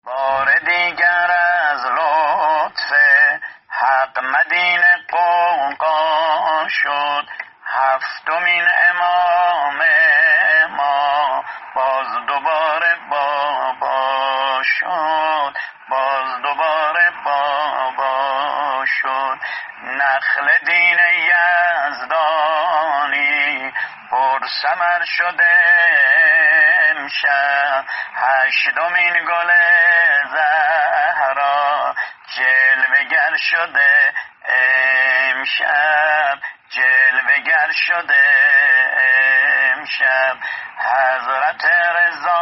بار دیگر از لطف حق مدینه قوقا شد، هفتمین امام ما باز دوباره بابا شد، باز دوباره بابا شد. نخل دین یزدانی پر ثمر شده امشب، هشتمین گل زهرا جلوه‌گر شده امشب، جلوه‌گر شده امشب. حضرت رضا